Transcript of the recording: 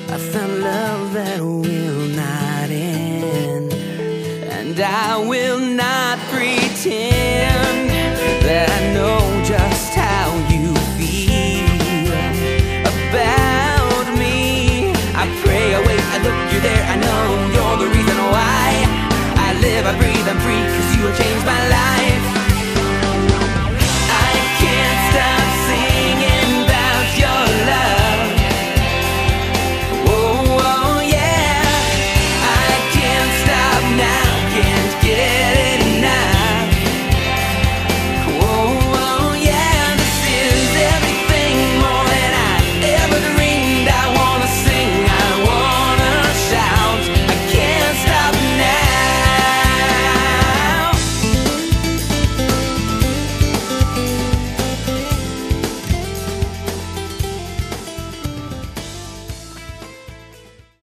I found love that will not end, and I will not